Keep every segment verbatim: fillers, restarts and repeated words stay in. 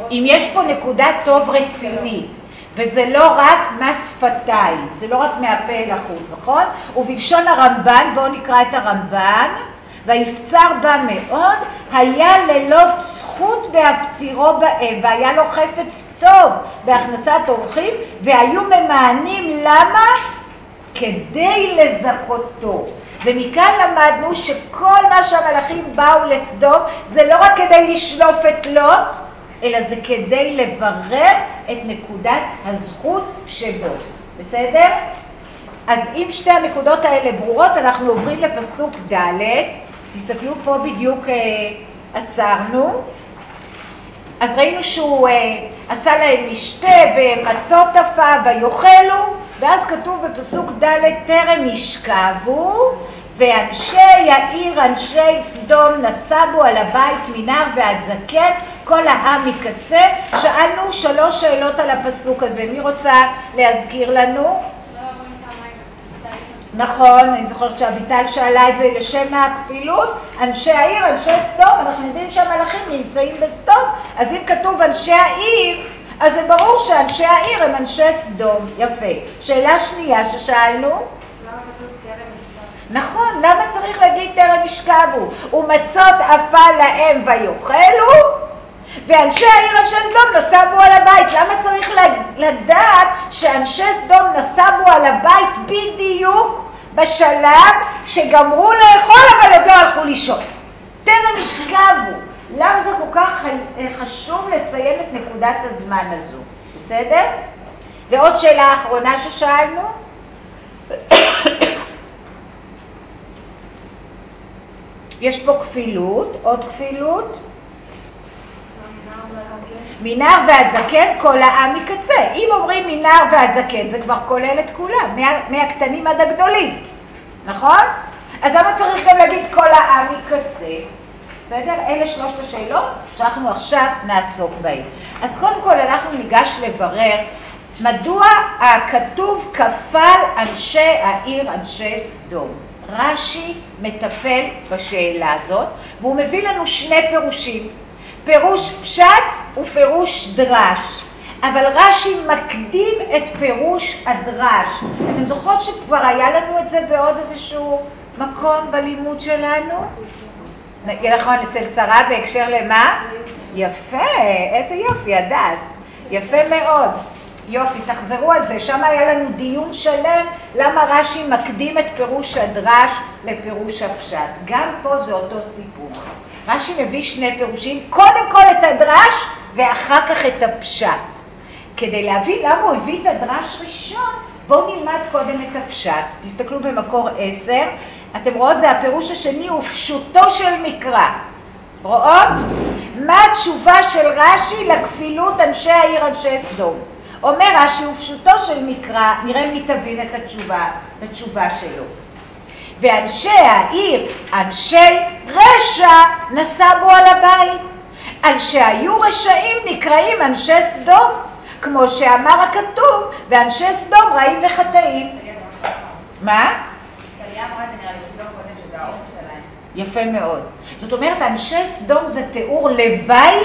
אם יש פה נקודת טוב רצינית, וזה לא רק מס שפתיים, זה לא רק מהפה אל החוץ, נכון? ובלשון הרמב"ן, בואו נקרא את הרמב"ן, ויפצר בה מאוד, היה ללא זכות בהפצירו בהם, והיה לו חפץ טוב בהכנסת אורחים, והיו ממענים למה? כדי לזכותו. ומכאן למדנו שכל מה שהמלאכים באו לסדום, זה לא רק כדי לשלוף את לוט, אלא זה כדי לברר את נקודת הזכות שבו. בסדר? אז אם שתי הנקודות האלה ברורות, אנחנו עוברים לפסוק ד'. תסתכלו פה בדיוק אה, עצרנו. אז ראינו שהוא אה, עשה להם משתה ומצות טפה ויאכלו, ואז כתוב בפסוק ד' טרם ישכבו, ואנשי העיר, אנשי סדום, נסבו על הבית מנער ועד זקן, כל העם מקצה. שאלנו שלוש שאלות על הפסוק הזה. מי רוצה להזכיר לנו? נכון, אני זוכרת שאביטל שאלה את זה לשם הכפילות. אנשי העיר, אנשי סדום, אנחנו יודעים שהמלאכים נמצאים בסדום, אז אם כתוב אנשי העיר, אז זה ברור שאנשי העיר הם אנשי סדום. יפה. שאלה שנייה ששאלנו? למה כתוב טרם ישכבו? נכון, למה צריך להגיד טרם ישכבו? ומצות אפה להם ויאכלו, ואנשי העיר, אנשי סדום, נסבו על הבית. למה צריך לדעת שאנשי סדום נסבו על הבית בדיוק בשלב שגמרו לאכול אבל עוד לא הלכו לישון? טרם ישכבו. למה זה כל כך חשוב לציין את נקודת הזמן הזו? בסדר? ועוד שאלה אחרונה ששאלנו. יש פה כפילות, עוד כפילות. מנער ועד זקן, כל העם מקצה. אם אומרים מנער ועד זקן, זה כבר כולל את כולם, מה, מהקטנים עד הגדולים. נכון? אז למה צריך גם להגיד כל העם מקצה? בסדר? אלה שלושת השאלות שאנחנו עכשיו נעסוק בהן. אז קודם כל אנחנו ניגש לברר מדוע הכתוב כפל אנשי העיר, אנשי סדום. רש"י מטפל בשאלה הזאת, והוא מביא לנו שני פירושים. פירוש פשט ופירוש דרש. אבל רש"י מקדים את פירוש הדרש. אתם זוכרות שכבר היה לנו את זה בעוד איזשהו מקום בלימוד שלנו? נכון, אצל שרה בהקשר למה? יפה, איזה יופי, הדס. יפה מאוד. יופי, תחזרו על זה. שם היה לנו דיון שלם למה רש"י מקדים את פירוש הדרש לפירוש הפשט. גם פה זה אותו סיפור. רש"י מביא שני פירושים, קודם כל את הדרש ואחר כך את הפשט. כדי להבין למה הוא הביא את הדרש ראשון, בואו נלמד קודם את הפשט. תסתכלו במקור עשר, אתם רואות, זה הפירוש השני, ופשוטו של מקרא. רואות? מה התשובה של רש"י לכפילות אנשי העיר, אנשי סדום? אומר רש"י, ופשוטו של מקרא, נראה מי תבין את התשובה, את התשובה שלו. ואנשי העיר, אנשי רשע, נסבו על הבית. אנשי היו רשעים נקראים אנשי סדום, כמו שאמר הכתוב, ואנשי סדום רעים וחטאים. מה? טליה אמרה את זה נראה לי בשלום קודם שזה האור שלהם. יפה מאוד. זאת אומרת, אנשי סדום זה תיאור לוואי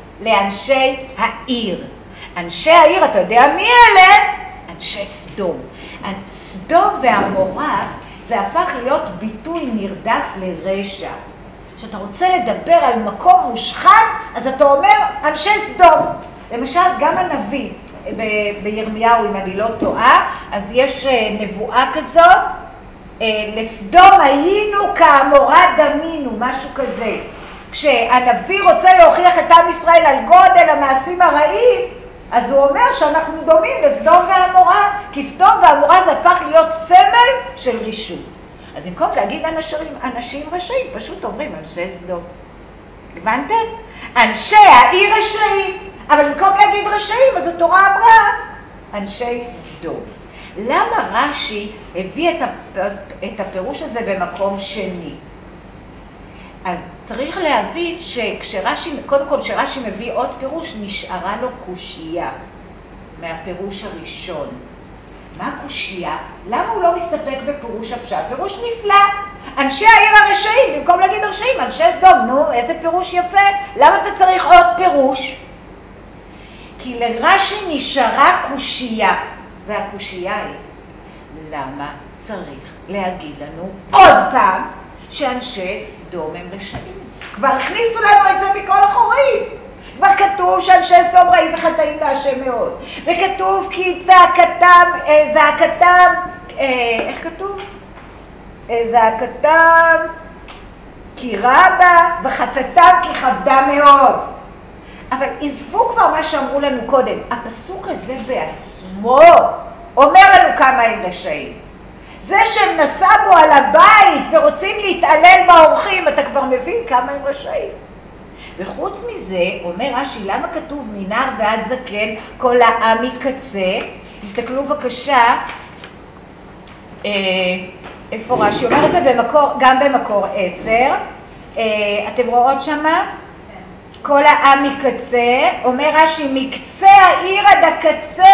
לאנשי העיר. אנשי העיר, אתה יודע מי אלה? אנשי סדום. סדום ועמורה זה הפך להיות ביטוי נרדף לרשע. כשאתה רוצה לדבר על מקום מושחת, אז אתה אומר אנשי סדום. למשל, גם הנביא ב- בירמיהו, אם אני לא טועה, אז יש נבואה כזאת, לסדום היינו כעמורה דמינו, משהו כזה. כשהנביא רוצה להוכיח את עם ישראל על גודל המעשים הרעים, אז הוא אומר שאנחנו דומים לסדום ועמורה, כי סדום ועמורה זה הפך להיות סמל של רישות. אז במקום להגיד אנשים, אנשים רשעים, פשוט אומרים אנשי סדום. הבנתם? אנשי העיר רשעים, אבל במקום להגיד רשעים, אז התורה אמרה אנשי סדום. למה רש"י הביא את, הפ... את הפירוש הזה במקום שני? אז צריך להבין שכשרש"י, קודם כל שרש"י מביא עוד פירוש, נשארה לו קושייה מהפירוש הראשון. מה קושייה? למה הוא לא מסתפק בפירוש הפשט? פירוש נפלא. אנשי העיר הרשעים, במקום להגיד רשעים, אנשי סדום, נו, איזה פירוש יפה. למה אתה צריך עוד פירוש? כי לרש"י נשארה קושייה, והקושייה היא, למה צריך להגיד לנו עוד פעם שאנשי סדום הם רשעים? כבר הכניסו לנו את זה מכל החורים. כבר כתוב שאנשי סדום רעים וחטאים להשם מאוד. וכתוב כי צעקתם, זעקתם, איך כתוב? זעקתם כי רבה וחטאתם כי כבדה מאוד. אבל עזבו כבר מה שאמרו לנו קודם. הפסוק הזה בעצמו אומר לנו כמה הם רשעים. זה שהם נסבו על הבית ורוצים להתעלל באורחים, אתה כבר מבין כמה הם רשעים. וחוץ מזה, אומר רש"י, למה כתוב מנער ועד זקן כל העם מקצה? תסתכלו בבקשה, אה, איפה רש"י? אומר את זה במקור, גם במקור עשר. אה, אתם רואות שמה? כל העם מקצה, אומר רש"י, מקצה העיר עד הקצה,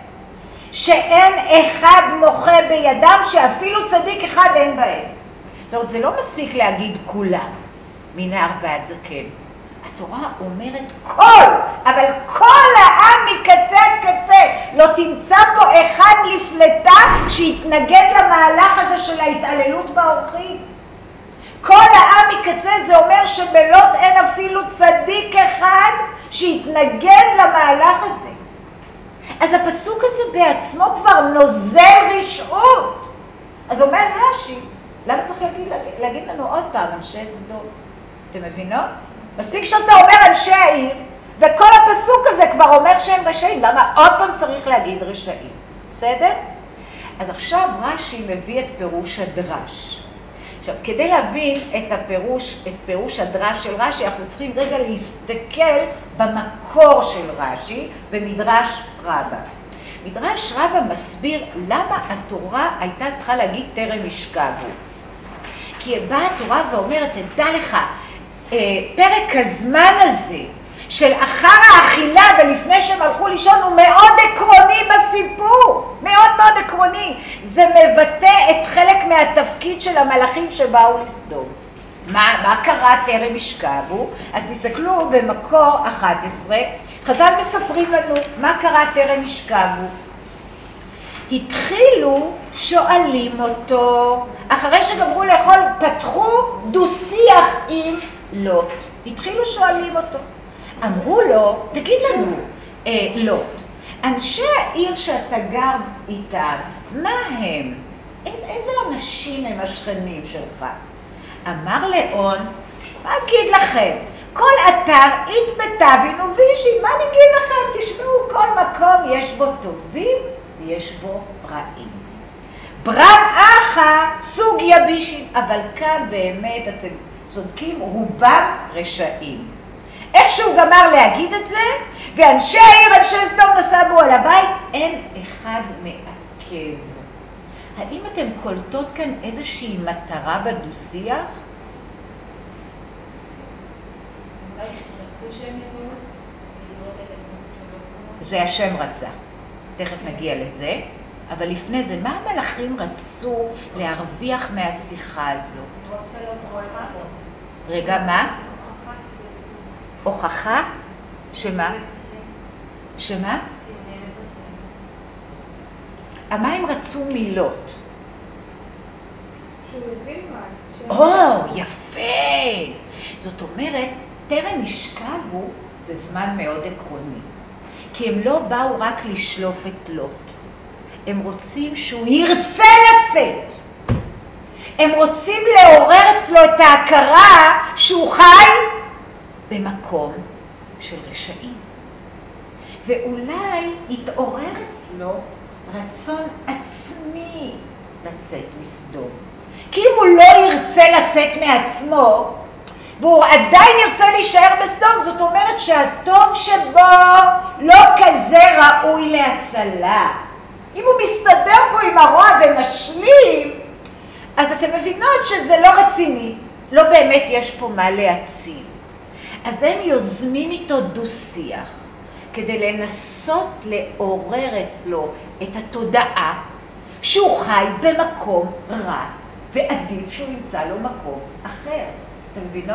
שאין אחד מוחה בידם, שאפילו צדיק אחד אין בהם. זאת אומרת, זה לא מספיק להגיד כולם, מנער ועד זקן. התורה אומרת כל, אבל כל העם מקצה עד קצה. לא תמצא פה אחד לפלטה שיתנגד למהלך הזה של ההתעללות באורחים. כל העם מקצה זה אומר שבלוט אין אפילו צדיק אחד שיתנגד למהלך הזה. אז הפסוק הזה בעצמו כבר נוזל רשעות. אז אומר רש"י, למה צריך להגיד, להגיד לנו עוד פעם אנשי סדום? אתם מבינות? מספיק שאתה אומר אנשי העיר, וכל הפסוק הזה כבר אומר שהם רשעים. למה עוד פעם צריך להגיד רשעים? בסדר? אז עכשיו רש"י מביא את פירוש הדרש. עכשיו, כדי להבין את הפירוש, את פירוש הדרש של רש"י, אנחנו צריכים רגע להסתכל במקור של רש"י, במדרש רבא. מדרש רבא מסביר למה התורה הייתה צריכה להגיד טרם ישכבו. כי באה התורה ואומרת, תדע לך, פרק הזמן הזה של אחר האכילה ולפני שהם הלכו לישון הוא מאוד עקרוני בסיפור, מאוד מאוד עקרוני. זה מבטא את חלק מהתפקיד של המלאכים שבאו לסדום. מה, מה קרה טרם ישכבו? אז תסתכלו במקור אחת עשרה, חז"ל מספרים לנו מה קרה טרם ישכבו. התחילו שואלים אותו, אחרי שגמרו לאכול פתחו דו-שיח עם לוט. התחילו שואלים אותו. אמרו לו, תגיד לנו, אה, לוט, אנשי העיר שאתה גר איתם, מה הם? איזה, איזה אנשים הם השכנים שלך? אמר לאון, מה אגיד לכם? כל אתר התבטא ונובישי, מה נגיד לכם? תשמעו, כל מקום יש בו טובים ויש בו רעים. ברם אחא סוג יבישים, אבל כאן באמת אתם צודקים, רובם רשעים. איך שהוא גמר להגיד את זה, ואנשי העיר, אנשי סדום נסבו על הבית, אין אחד מעכב. האם אתם קולטות כאן איזושהי מטרה בדו-שיח? זה השם רצה. תכף נגיע לזה. אבל לפני זה, מה המלאכים רצו להרוויח מהשיחה הזאת? רגע, מה? הוכחה? שמה? שמה? מה הם רצו מלוט? שהוא הבין מה. או, יפה! זאת אומרת, טרם ישכבו זה זמן מאוד עקרוני. כי הם לא באו רק לשלוף את לוט. הם רוצים שהוא ירצה לצאת. הם רוצים לעורר אצלו את ההכרה שהוא חי במקום של רשעים. ואולי יתעורר אצלו רצון עצמי לצאת מסדום. כי אם הוא לא ירצה לצאת מעצמו, והוא עדיין ירצה להישאר בסדום, זאת אומרת שהטוב שבו לא כזה ראוי להצלה. אם הוא מסתדר פה עם הרוע ומשלים, אז אתם מבינות שזה לא רציני, לא באמת יש פה מה להציל. אז הם יוזמים איתו דו-שיח, כדי לנסות לעורר אצלו את התודעה שהוא חי במקום רע, ועדיף שהוא ימצא לו מקום אחר. אתם מבינות?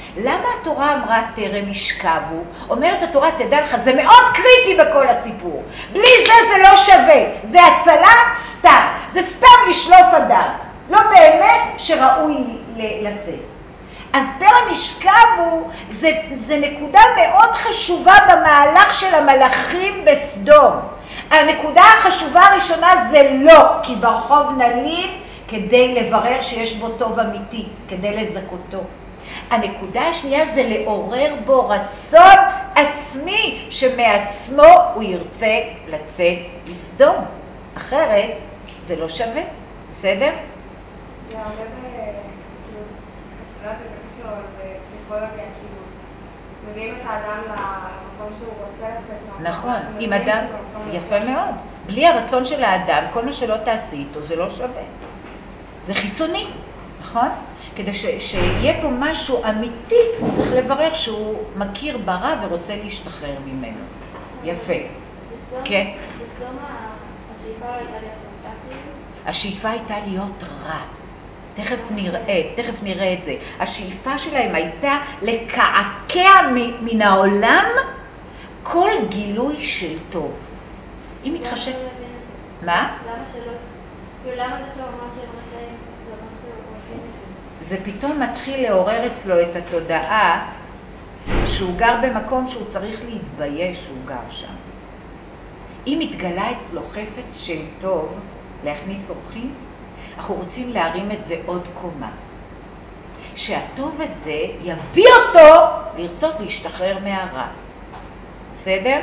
למה התורה אמרה טרם ישכבו? אומרת התורה, תדע לך, זה מאוד קריטי בכל הסיפור. בלי זה זה לא שווה. זה הצלה סתם. זה סתם לשלוף אדם. לא באמת שראוי לצאת. אז טרם ישכבו, זה, זה נקודה מאוד חשובה במהלך של המלאכים בסדום. הנקודה החשובה הראשונה זה לא, כי ברחוב נלין כדי לברר שיש בו טוב אמיתי, כדי לזכותו. הנקודה השנייה זה לעורר בו רצון עצמי, שמעצמו הוא ירצה לצאת בסדום. אחרת זה לא שווה, בסדר? זה הרבה כאילו, לא בקשור, בפסיכולוגיה, כאילו, מביאים את האדם למקום שהוא רוצה לצאת. נכון, עם אדם, יפה מאוד. בלי הרצון של האדם, כל מה שלא תעשי איתו זה לא שווה. זה חיצוני, נכון? כדי ש, שיהיה פה משהו אמיתי, צריך לברר שהוא מכיר ברע ורוצה להשתחרר ממנו. יפה. כן? בסדום השאיפה לא הייתה להיות רשע כאילו? השאיפה הייתה להיות רע. תכף נראה, תכף נראה את זה. השאיפה שלהם הייתה לקעקע מן העולם כל גילוי של טוב. אם מתחשב... מה? למה שלא? כאילו למה זה שאומר שהם רשעים? זה אומר שהוא רוצים את זה. זה פתאום מתחיל לעורר אצלו את התודעה שהוא גר במקום שהוא צריך להתבייש שהוא גר שם. אם מתגלה אצלו חפץ של טוב להכניס אורחים, אנחנו רוצים להרים את זה עוד קומה. שהטוב הזה יביא אותו לרצות להשתחרר מהרע. בסדר?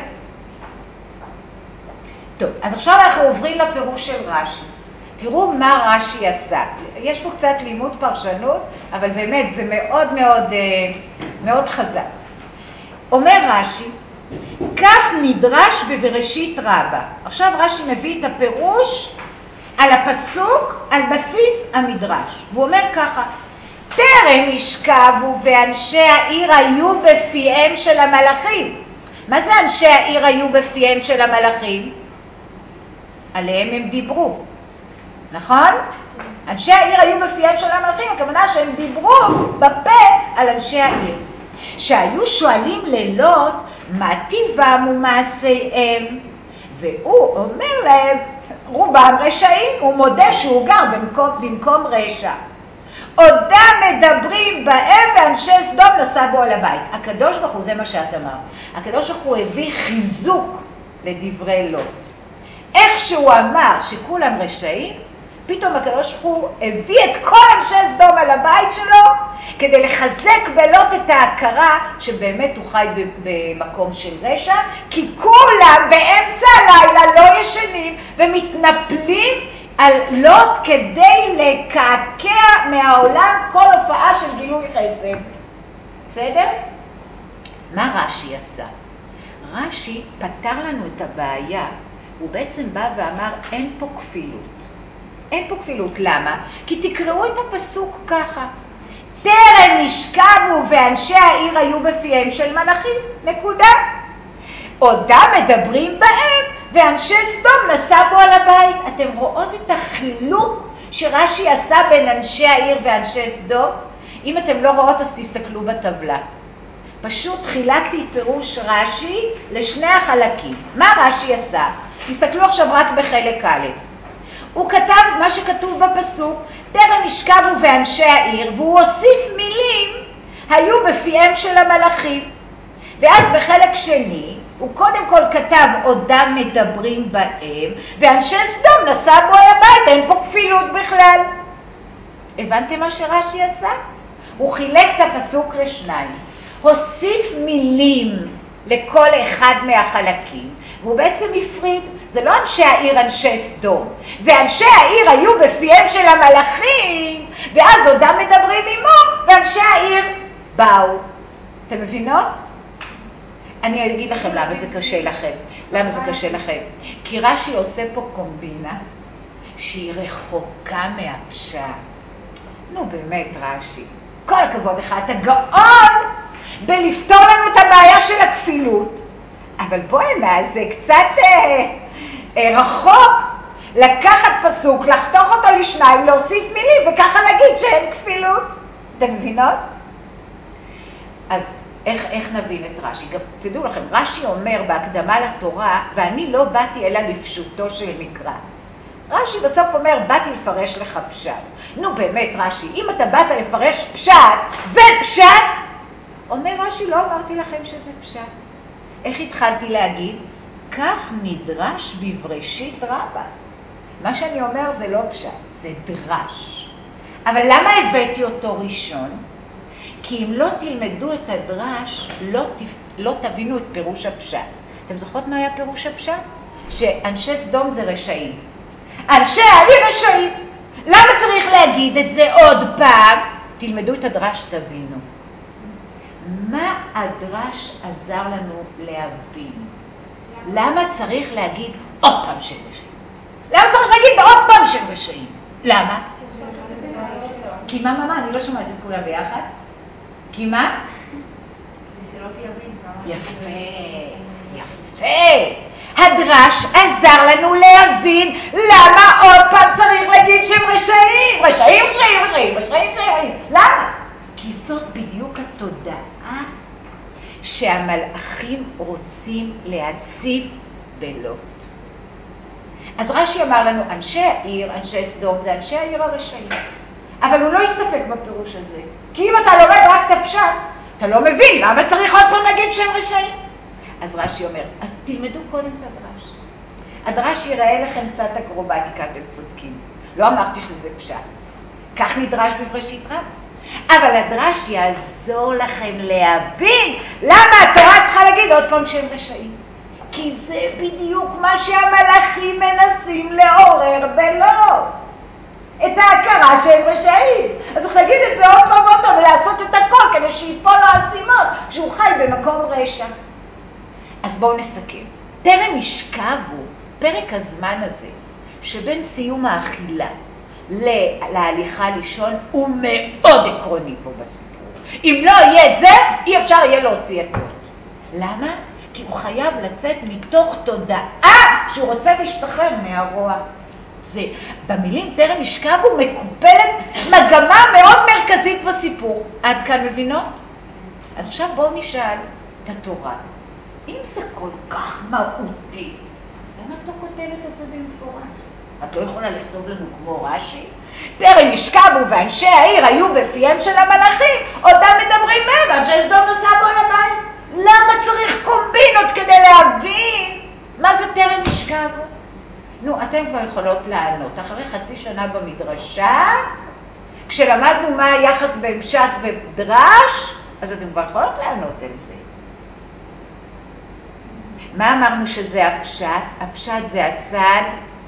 טוב, אז עכשיו אנחנו עוברים לפירוש של רש"י. תראו מה רש"י עשה. יש פה קצת לימוד פרשנות, אבל באמת זה מאוד מאוד, מאוד חזק. אומר רש"י, כך נדרש בבראשית רבה. עכשיו רש"י מביא את הפירוש על הפסוק, על בסיס המדרש. והוא אומר ככה, טרם ישכבו ואנשי העיר היו בפיהם של המלאכים. מה זה אנשי העיר היו בפיהם של המלאכים? עליהם הם דיברו, נכון? אנשי העיר היו בפיהם של המלאכים, הכוונה שהם דיברו בפה על אנשי העיר. שהיו שואלים לילות מה טיבם ומעשיהם, והוא אומר להם, רובם רשעים, הוא מודה שהוא גר במקום, במקום רשע. עודם מדברים בהם ואנשי סדום נסע בו על הבית. הקדוש ברוך הוא, זה מה שאת אמרת, הקדוש ברוך הוא הביא חיזוק לדברי לוט. איך שהוא אמר שכולם רשעים, פתאום הקדוש ברוך הוא הביא את כל אנשי סדום על הבית שלו, כדי לחזק בלוט את ההכרה שבאמת הוא חי במקום של רשע, כי כולם באמצע הלילה לא ישנים ומתנפלים על לוט כדי לקעקע מהעולם כל הופעה של גילוי חסד. בסדר? מה רש"י עשה? רש"י פתר לנו את הבעיה. הוא בעצם בא ואמר, אין פה כפילות. אין פה כפילות. למה? כי תקראו את הפסוק ככה. טרם ישכבו ואנשי העיר היו בפיהם של מלאכים. נקודה. עודם מדברים בהם ואנשי סדום נסע בו על הבית. אתם רואות את החילוק שרש"י עשה בין אנשי העיר ואנשי סדום? אם אתם לא רואות אז תסתכלו בטבלה. פשוט חילקתי את פירוש רש"י לשני החלקים. מה רש"י עשה? תסתכלו עכשיו רק בחלק א'. הוא כתב מה שכתוב בפסוק, טרם ישכבו ואנשי העיר, והוא הוסיף מילים, היו בפיהם של המלאכים. ואז בחלק שני, הוא קודם כל כתב עודם מדברים בהם, ואנשי סדום נסע בו על הבית, אין פה כפילות בכלל. הבנתם מה שרש"י עשה? הוא חילק את הפסוק לשניים. הוסיף מילים לכל אחד מהחלקים, והוא בעצם הפריד. זה לא אנשי העיר אנשי סדום, זה אנשי העיר היו בפיהם של המלאכים, ואז עודם מדברים עמו, ואנשי העיר באו. אתם מבינות? אני אגיד לכם למה זה קשה לכם. למה זה קשה לכם? כי רש"י עושה פה קומבינה שהיא רחוקה מהפשט. נו באמת רש"י, כל הכבוד לך, אתה גאון בלפתור לנו את הבעיה של הכפילות. אבל בואי הנה, זה קצת אה, אה, רחוק לקחת פסוק, לחתוך אותו לשניים, להוסיף מילים וככה להגיד שאין כפילות. אתם מבינות? אז איך, איך נבין את רש"י? גם תדעו לכם, רש"י אומר בהקדמה לתורה, ואני לא באתי אלא לפשוטו של מקרא. רש"י בסוף אומר, באתי לפרש לך פשט. נו באמת רש"י, אם אתה באת לפרש פשט, זה פשט? אומר רש"י, לא אמרתי לכם שזה פשט. איך התחלתי להגיד? כך נדרש בבראשית רבה. מה שאני אומר זה לא פשט, זה דרש. אבל למה הבאתי אותו ראשון? כי אם לא תלמדו את הדרש, לא, תפ... לא תבינו את פירוש הפשט. אתם זוכרות מה היה פירוש הפשט? שאנשי סדום זה רשעים. אנשי העיר רשעים. למה צריך להגיד את זה עוד פעם? תלמדו את הדרש, תבינו. מה הדרש עזר לנו להבין? למה צריך להגיד עוד פעם של רשעים? למה צריך להגיד עוד פעם של רשעים? למה? כי מה, מה, מה? אני לא שומעת את כולם ביחד. כי מה? שלא תבין כמה... יפה, יפה. הדרש עזר לנו להבין למה עוד פעם צריך להגיד שהם רשעים. רשעים, רשעים, רשעים, רשעים, רשעים. למה? כי זאת בדיוק התודעה שהמלאכים רוצים להציף בלוט. אז רש"י אמר לנו, אנשי העיר, אנשי סדום, זה אנשי העיר הרשעים. אבל הוא לא הסתפק בפירוש הזה. כי אם אתה לומד רק את הפשט, אתה לא מבין למה צריך עוד פעם להגיד שהם רשעים. אז רש"י אומר, אז תלמדו קודם את הדרש. הדרש ייראה לכם קצת אקרובטיקה, אתם צודקים. לא אמרתי שזה פשט. כך נדרש בבראשית רבה. אבל הדרש יעזור לכם להבין למה התורה צריכה להגיד עוד פעם שהם רשעים. כי זה בדיוק מה שהמלאכים מנסים לעורר בלוט. את ההכרה שהם רשעים. אז צריך להגיד את זה עוד פעם ועוד פעם ולעשות את הכל כדי שיפול לו האסימון שהוא חי במקום רשע. אז בואו נסכם. טרם השכבו פרק הזמן הזה שבין סיום האכילה להליכה לישון הוא מאוד עקרוני פה בסיפור. אם לא יהיה את זה, אי אפשר יהיה להוציא את זה. למה? כי הוא חייב לצאת מתוך תודעה שהוא רוצה להשתחרר מהרוע. זה, במילים טרם השכבו מקופלת מגמה מאוד מרכזית בסיפור. עד כאן מבינות? אז עכשיו בואו נשאל את התורה. אם זה כל כך מהותי, למה את לא כותבת את זה במפורש? את לא יכולה לכתוב לנו כמו רש"י? טרם השכבו ואנשי העיר היו בפיהם של המלאכים, אותם מדברים מהם, אנשי סדום נסע בו על הבית. למה צריך קומבינות כדי להבין מה זה טרם השכבו? נו, אתם כבר יכולות לענות. אחרי חצי שנה במדרשה, כשלמדנו מה היחס בין פשט ודרש, אז אתם כבר יכולות לענות על זה. מה אמרנו שזה הפשט? הפשט זה הצד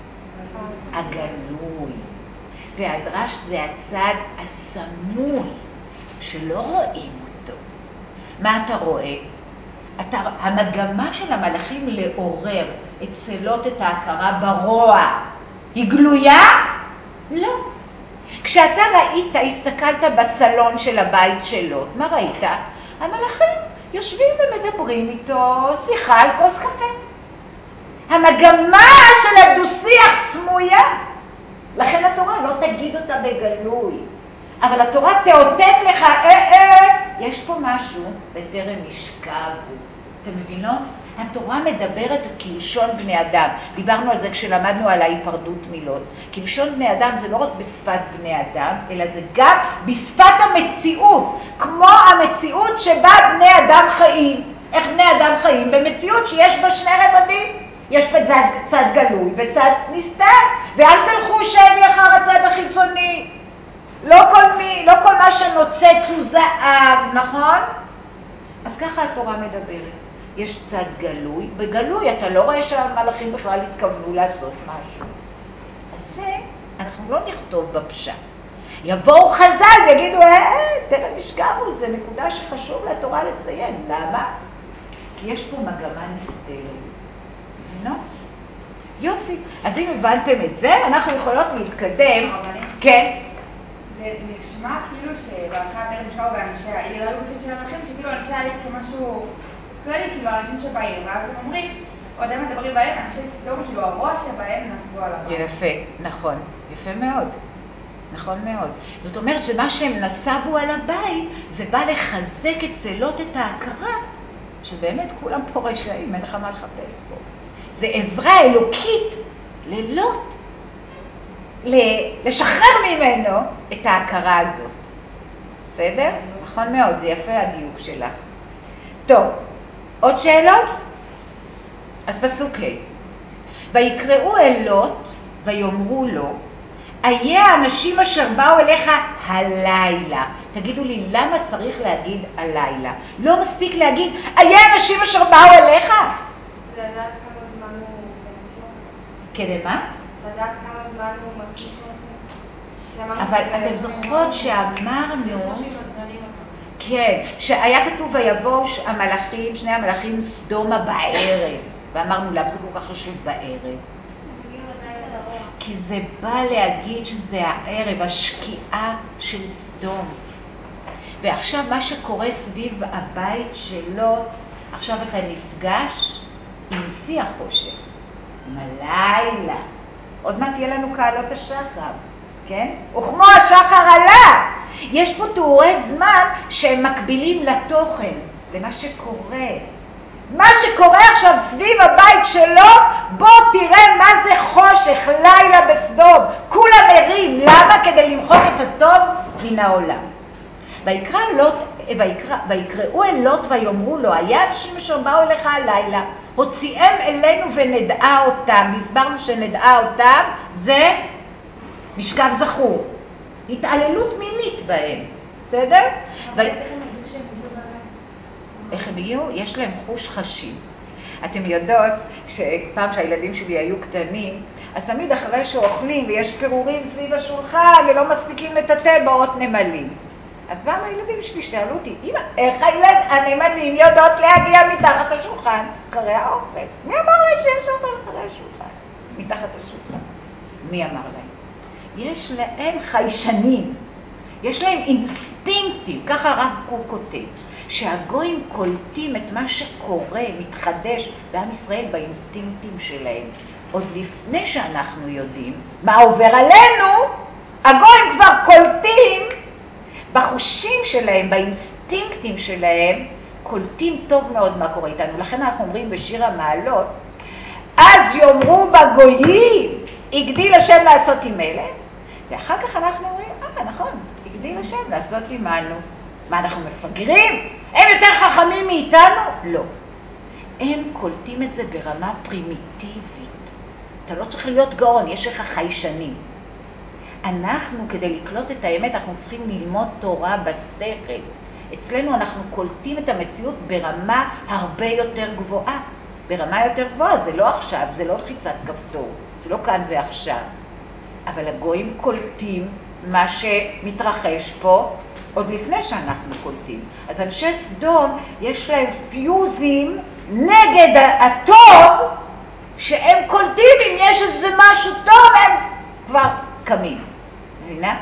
הגלוי, והדרש זה הצד הסמוי, שלא רואים אותו. מה אתה רואה? אתה, המגמה של המלאכים לעורר אצל לוט את ההכרה ברוע, היא גלויה? לא. כשאתה ראית, הסתכלת בסלון של הבית של לוט, מה ראית? המלאכים יושבים ומדברים איתו שיחה על כוס קפה. המגמה של הדו-שיח סמויה. לכן התורה לא תגיד אותה בגלוי. אבל התורה תאותת לך, אה, אה, יש פה משהו בטרם השכבו. אתם מבינות? התורה מדברת כלשון בני אדם. דיברנו על זה כשלמדנו על ההיפרדות מלוט. כלשון בני אדם זה לא רק בשפת בני אדם, אלא זה גם בשפת המציאות. כמו המציאות שבה בני אדם חיים. איך בני אדם חיים? במציאות שיש בה שני רבדים. יש פה צד, צד גלוי וצד נסתר. ואל תלכו שבי אחר הצד החיצוני. לא כל, מי, לא כל מה שנוצץ הוא זהב, נכון? אז ככה התורה מדברת. יש צד גלוי, בגלוי אתה לא רואה שהמלאכים בכלל התכוונו לעשות משהו. אז זה אנחנו לא נכתוב בפשט. יבואו חז"ל ויגידו, אה, טרם השכבו, זה נקודה שחשוב לתורה לציין. למה? כי יש פה מגמה נסתרת. מבינות? יופי. אז אם הבנתם את זה, אנחנו יכולות להתקדם. כן. זה נשמע כאילו שבהתחלה טרם השכבו באנשי העיר, היו בפנים של המלאכים, שכאילו אנשי העיר כמשהו כללי, כאילו אנשים שבעיר, ואז הם אומרים, עוד הם מדברים בהם, אנשי סדום, כאילו הרוע שבהם נסבו עליו. יפה, נכון, יפה מאוד. נכון מאוד. זאת אומרת שמה שהם נסבו על הבית, זה בא לחזק אצל לוט את ההכרה, שבאמת כולם פה רשעים, אין לך מה לחפש פה. זה עזרה אלוקית ללוט, לשחרר ממנו את ההכרה הזאת. בסדר? נכון מאוד, זה יפה הדיוק שלך. טוב, עוד שאלות? אז פסוק ה' ויקראו אל לוט ויאמרו לו, איה האנשים אשר באו אליך הלילה. תגידו לי, למה צריך להגיד הלילה? לא מספיק להגיד, איה האנשים אשר באו אליך? לדעת כמה זמן הוא מרגיש. כדי מה? לדעת כמה זמן הוא מרגיש. אבל אתם זוכרות שאמרנו, כן, שהיה כתוב ויבואו המלאכים, שני המלאכים סדומה בערב, ואמרנו למה זה כל כך חשוב בערב? כי זה בא להגיד שזה הערב, השקיעה של סדום. ועכשיו מה שקורה סביב הבית שלו, עכשיו אתה נפגש עם שיא החושך, עם הלילה. עוד מעט תהיה לנו קהלות השחר, כן? וכמו השחר עלה. יש פה תיאורי זמן שהם מקבילים לתוכן, למה שקורה. מה שקורה עכשיו סביב הבית שלו, בוא תראה מה זה חושך, לילה בסדום. כולם ערים, למה? כדי למחוק את הטוב מן העולם. ויקרא לוט, ויקרא, ויקראו אל לוט ויאמרו לו, היה אנשים אשר באו אליך הלילה, הוציאם אלינו ונדעה אותם, והסברנו שנדעה אותם, זה משכב זכור, התעללות מינית בהם, בסדר? ו... איך הם הגיעו? יש להם חוש חשים. אתם יודעות שפעם שהילדים שלי היו קטנים, אז תמיד אחרי שאוכלים ויש פירורים סביב השולחן ולא מספיקים לטאטא באות נמלים. אז פעם הילדים שלי שאלו אותי, אמא, איך הילד הנמלים יודעות להגיע מתחת השולחן אחרי האוכל? מי אמר להם שיש אוכל אחרי השולחן? מתחת השולחן. מי אמר להם? יש להם חיישנים, יש להם אינסטינקטים, ככה הרב קוק כותב, שהגויים קולטים את מה שקורה, מתחדש בעם ישראל באינסטינקטים שלהם. עוד לפני שאנחנו יודעים מה עובר עלינו, הגויים כבר קולטים בחושים שלהם, באינסטינקטים שלהם, קולטים טוב מאוד מה קורה איתנו. לכן אנחנו אומרים בשיר המעלות, אז יאמרו בגויים, הגדיל השם לעשות עם אלה, ואחר כך אנחנו אומרים, אה, נכון, הגדיל השם לעשות עמנו. מה, אנחנו מפגרים? הם יותר חכמים מאיתנו? לא. הם קולטים את זה ברמה פרימיטיבית. אתה לא צריך להיות גאון, יש לך חיישנים. אנחנו, כדי לקלוט את האמת, אנחנו צריכים ללמוד תורה בשכל. אצלנו אנחנו קולטים את המציאות ברמה הרבה יותר גבוהה. ברמה יותר גבוהה, זה לא עכשיו, זה לא לחיצת כפתור, זה לא כאן ועכשיו. אבל הגויים קולטים מה שמתרחש פה עוד לפני שאנחנו קולטים. אז אנשי סדום יש להם פיוזים נגד הטוב, שהם קולטים אם יש איזה משהו טוב, הם כבר קמים. מבינה?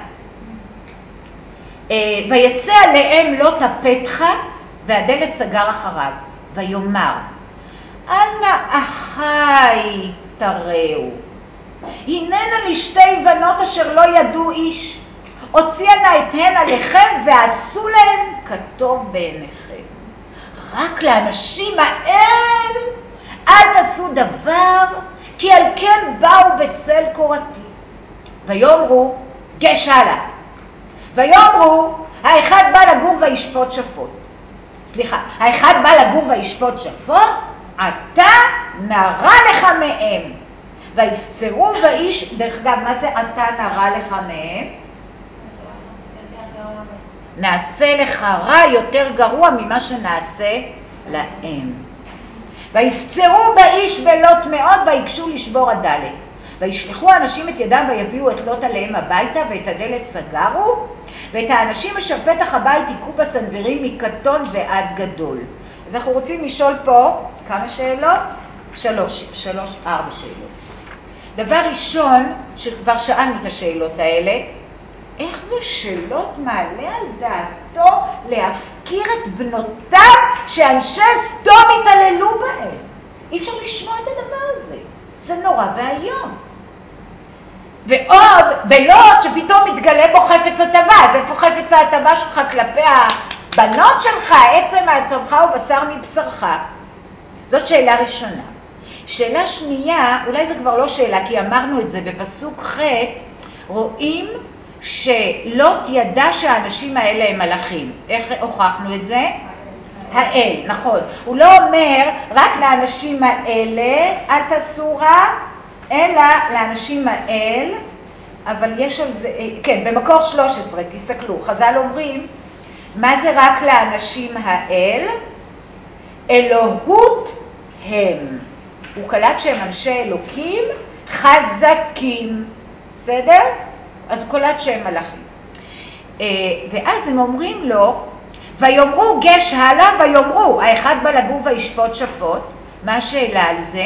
ויצא עליהם לוט הפתחה והדלת סגר אחריו, ויאמר, אל נא אחי תראו, הננה לי שתי בנות אשר לא ידעו איש, הוציאנה את הן עליכם ועשו להם כטוב בעיניכם. רק לאנשים האל אל תעשו דבר, כי על כן באו בצל קורתי. ויאמרו, גש הלאה. ויאמרו, האחד בא לגור וישפוט שפוט. סליחה, האחד בא לגור וישפוט שפוט, אתה נרא לך מהם. ויפצרו באיש, דרך אגב, מה זה אתה נרא לך מהם? נעשה לך רע יותר גרוע ממה שנעשה להם. ויפצרו באיש בלוט מאוד ויקשו לשבור הדלת. וישלחו האנשים את ידם ויביאו את לוט עליהם הביתה ואת הדלת סגרו, ואת האנשים אשר פתח הבית יקו בסנוורים מקטון ועד גדול. אז אנחנו רוצים לשאול פה כמה שאלות? שלוש, שלוש, ארבע שאלות. דבר ראשון, שכבר שאלנו את השאלות האלה, איך זה שלוט מעלה על דעתו להפקיר את בנותיו שאנשי סדום התעללו בהם? אי אפשר לשמוע את הדבר הזה. זה נורא והיום. ועוד בלוד שפתאום מתגלה בו חפץ הטבה, אז איפה חפץ ההטבה שלך כלפי הבנות שלך? עצם מעצמך ובשר מבשרך. זאת שאלה ראשונה. שאלה שנייה, אולי זה כבר לא שאלה, כי אמרנו את זה בפסוק ח', רואים שלוט ידע שהאנשים האלה הם מלאכים. איך הוכחנו את זה? האל, נכון. הוא לא אומר רק לאנשים האלה, אל תעשו רע, אלא לאנשים האל, אבל יש על זה, כן, במקור שלוש עשרה, תסתכלו, חז"ל אומרים, מה זה רק לאנשים האל? אלוהות הם. הוא קלט שהם אנשי אלוקים חזקים, בסדר? אז הוא קולט שהם מלאכים. ואז הם אומרים לו, ויאמרו גש הלאה, ויאמרו, האחד בא לגור וישפוט שפוט. מה השאלה על זה?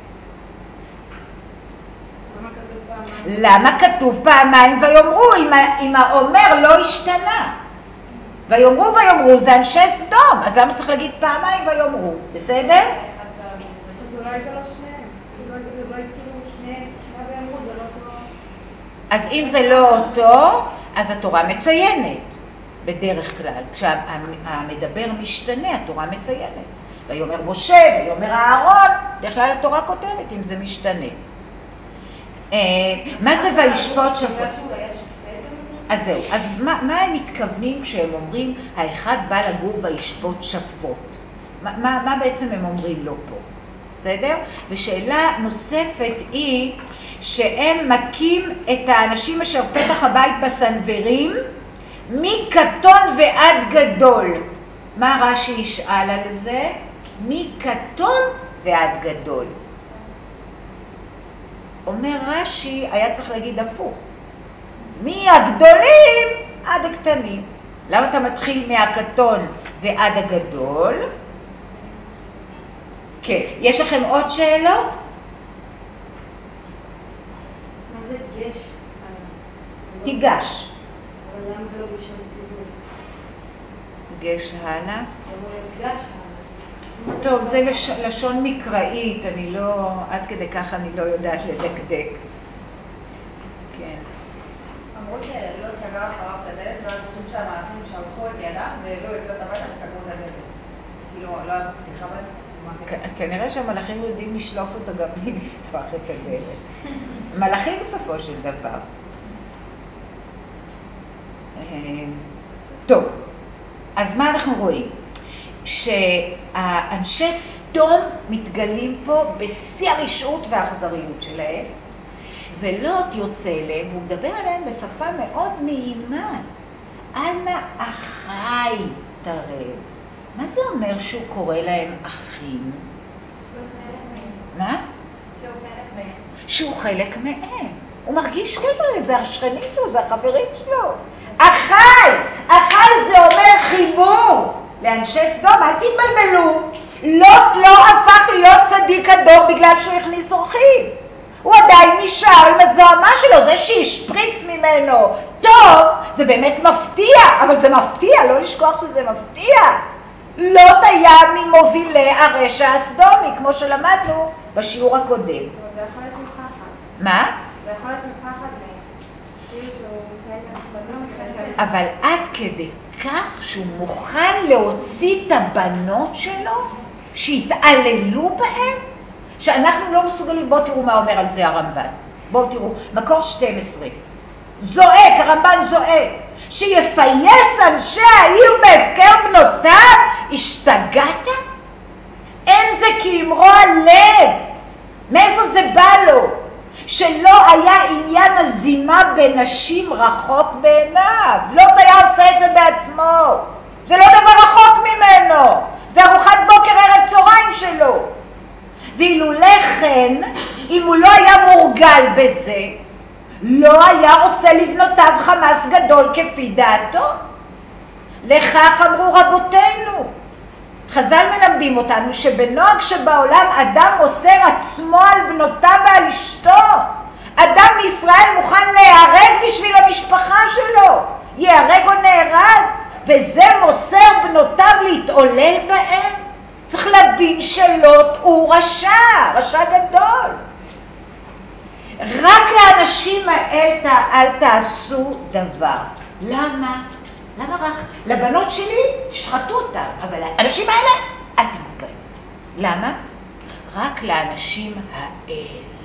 למה כתוב פעמיים ויאמרו, אם האומר לא השתנה? ויאמרו ויאמרו זה אנשי סדום, אז למה צריך להגיד פעמיים ויאמרו? בסדר? אז אולי זה לא שניהם, אולי זה לא יתקלו שניהם, שניהם ויאמרו זה לא אותו. אז אם זה לא אותו, אז התורה מציינת, בדרך כלל. כשהמדבר משתנה, התורה מציינת. ויאמר משה, ויאמר אהרון, בדרך כלל התורה כותבת אם זה משתנה. מה זה וישפוט שפוט? אז זהו, אז מה, מה הם מתכוונים כשהם אומרים האחד בא לגור וישפוט שפוט? מה, מה, מה בעצם הם אומרים לו פה? בסדר? ושאלה נוספת היא שהם מכים את האנשים אשר פתח הבית בסנוורים מקטון ועד גדול. מה רש"י ישאל על זה? מקטון ועד גדול. אומר רש"י, היה צריך להגיד הפוך. מהגדולים עד הקטנים. למה אתה מתחיל מהקטון ועד הגדול? כן. יש לכם עוד שאלות? מה זה גש? תיגש. אבל למה זה לא בשם ציבור? גש הלאה. אמרו לי, גש הלאה. טוב, זה לש... לשון מקראית, אני לא, עד כדי כך אני לא יודעת לדקדק. כן. אמרו שלא סגר אחריו את הדלת, ואז חושבים שהמלאכים שלחו את ידם, ולא יצאו את הביתה וסגרו את הדלת. כאילו, לא היה פתיחה בהם. כנראה שהמלאכים יודעים לשלוף אותו גם בלי לפתוח את הדלת. מלאכים בסופו של דבר. טוב, אז מה אנחנו רואים? שהאנשי סדום מתגלים פה בשיא הרשעות והאכזריות שלהם, ולוט יוצא אליהם, והוא מדבר עליהם בשפה מאוד נעימה. אנא אחי תרב. מה זה אומר שהוא קורא להם אחים? מה? שהוא חלק מהם. שהוא חלק מהם. הוא מרגיש קשר להם, זה השכנים שלו, זה החברים שלו. אחי! אחי זה אומר חיבור. לאנשי סדום, אל תתבלבלו. לוט לא הפך להיות צדיק הדור בגלל שהוא הכניס אורחים. הוא עדיין נשאר עם הזוהמה שלו, זה שהשפריץ ממנו. טוב, זה באמת מפתיע, אבל זה מפתיע, לא לשכוח שזה מפתיע. לוט היה ממובילי הרשע הסדומי, כמו שלמדנו בשיעור הקודם. אבל זה יכול להיות מפחד. מה? זה יכול להיות מפחד כאילו שהוא מתנהג, אבל עד כדי כך שהוא מוכן להוציא את הבנות שלו, שהתעללו בהם, שאנחנו לא מסוגלים. בואו תראו מה אומר על זה הרמב"ן. בואו תראו, מקור שתים עשרה. זועק, הרמב"ן זועק, שיפייס אנשי העיר בהפקר בנותיו. השתגעת? אין זה כי אמרו הלב. מאיפה זה בא לו? שלא היה עניין הזימה בנשים רחוק בעיניו. לא היה עושה את זה בעצמו. זה לא דבר רחוק ממנו. זה ארוחת בוקר ערב צהריים שלו. ואילולא כן, אם הוא לא היה מורגל בזה, לא היה עושה לבנותיו חמאס גדול כפי דעתו. לכך אמרו רבותינו. חז"ל מלמדים אותנו שבנוהג שבעולם אדם מוסר עצמו על בנותיו ועל אשתו. אדם מישראל מוכן להיהרג בשביל המשפחה שלו. ייהרג או נהרג, וזה מוסר בנותיו להתעולל בהם. צריך להבין שלוט הוא רשע, רשע גדול. רק לאנשים האלה אל תעשו דבר. למה? למה רק? לבנות שלי תשחטו אותם, אבל לאנשים האלה אל תיגעו בהם. למה? רק לאנשים האל,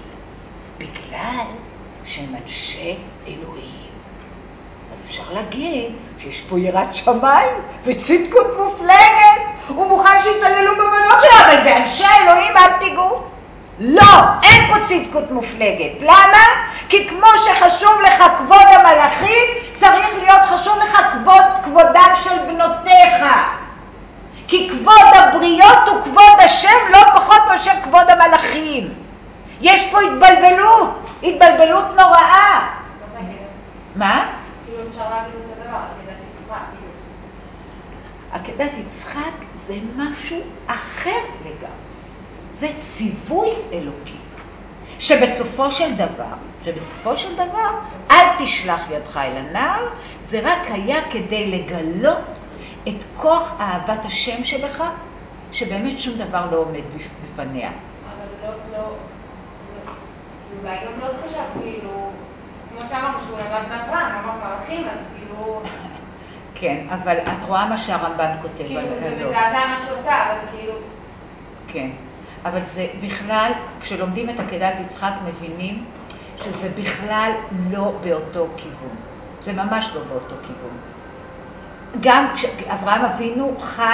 בגלל שהם אנשי אלוהים. אז אפשר להגיד שיש פה יראת שמיים וצדקות מופלגת, הוא מוכן שיתעללו בבנות שלה, אבל באנשי אלוהים אל תיגעו. לא, אין פה צדקות מופלגת. למה? כי כמו שחשוב לך כבוד המלאכים, צריך להיות חשוב לך כבוד כבודם של בנותיך. כי כבוד הבריות הוא כבוד השם לא פחות מאשר כבוד המלאכים. יש פה התבלבלות, התבלבלות נוראה. מה? כאילו אפשר להגיד את זה דבר, עקדת יצחק, כאילו. עקדת יצחק זה משהו אחר לגמרי. זה ציווי אלוקי. שבסופו של דבר, שבסופו של דבר, אל תשלח ידך אל הנער, זה רק היה כדי לגלות את כוח אהבת השם שבך, שבאמת שום דבר לא עומד בפניה. אבל לא, לא, אולי גם לא חשב, כאילו, כמו שאמרנו שהוא למד מאברהם, אמר מלאכים, אז כאילו... כן, אבל את רואה מה שהרמב"ן כותב כאילו, על זה הלא. מזעזע מה שהוא עושה, אבל כאילו... כן, אבל זה בכלל, כשלומדים את עקדת יצחק מבינים שזה בכלל לא באותו כיוון. זה ממש לא באותו כיוון. גם כשאברהם אבינו חי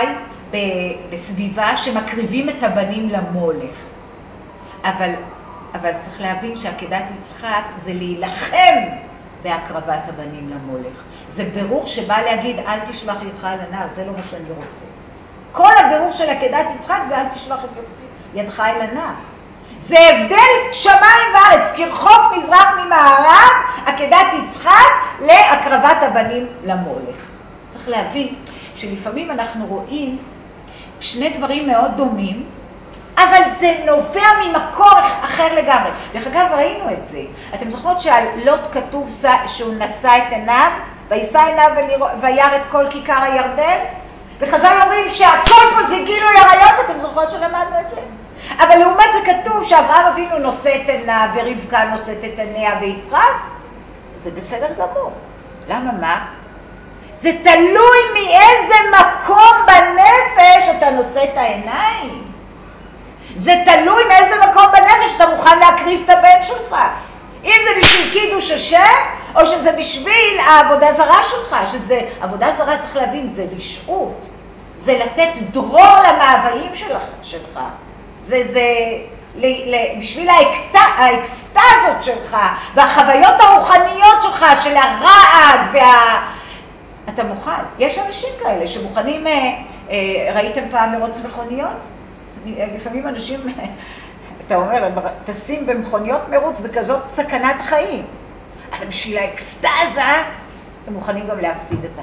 בסביבה שמקריבים את הבנים למולך. אבל, אבל צריך להבין שעקדת יצחק זה להילחם בהקרבת הבנים למולך. זה ברור שבא להגיד אל תשלח ידך אל הנער, זה לא מה שאני רוצה. כל הבירור של עקדת יצחק זה אל תשלח את ידך אל הנער. זה הבדל שמיים וארץ, כרחוק מזרח ממערב, עקדת יצחק להקרבת הבנים למולך. צריך להבין שלפעמים אנחנו רואים שני דברים מאוד דומים, אבל זה נובע ממקור אחר לגמרי. דרך אגב, ראינו את זה. אתם זוכרות שעל לוט כתוב שהוא נשא את עיניו, וישא עיניו וירא את כל כיכר הירדן? וחז"ל אומרים שהכל פה זה גילוי עריות, אתם זוכרות שלמדנו את זה? אבל לעומת זה כתוב שאברהם אבינו נושא את עיניו ורבקה נושאת את עיניה ויצחק, זה בסדר גמור. למה מה? זה תלוי מאיזה מקום בנפש אתה נושא את העיניים. זה תלוי מאיזה מקום בנפש אתה מוכן להקריב את הבן שלך. אם זה בשביל קידוש השם, או שזה בשביל העבודה זרה שלך, שזה, עבודה זרה צריך להבין, זה רשעות. זה לתת דרור למאוויים שלך, שלך. זה, זה, ל, ל, בשביל האקט, האקסטזות שלך, והחוויות הרוחניות שלך, של הרעד, וה... אתה מוכן. יש אנשים כאלה שמוכנים, אה, אה, ראיתם פעם מרוץ מכוניות? לפעמים אנשים, אתה אומר, טסים במכוניות מרוץ וכזאת סכנת חיים. אבל בשביל האקסטזה, הם מוכנים גם להפסיד את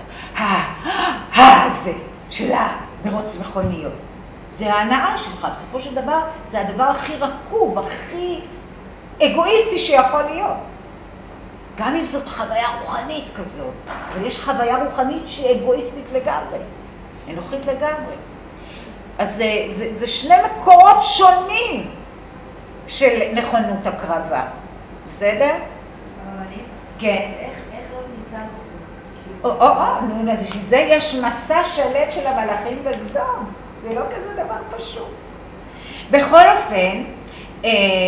הזה של המרוץ מכוניות. זה ההנאה שלך, בסופו של דבר, זה הדבר הכי רקוב, הכי אגואיסטי שיכול להיות. גם אם זאת חוויה רוחנית כזאת, אבל יש חוויה רוחנית שהיא אגואיסטית לגמרי, אנוכית לגמרי. אז זה, זה, זה שני מקורות שונים של נכונות הקרבה. בסדר? כן. איך לא ניצל זה? או, או, או, נו, אז שזה יש מסע שלם של המלאכים בסדום. זה לא כזה דבר פשוט. בכל אופן, אה,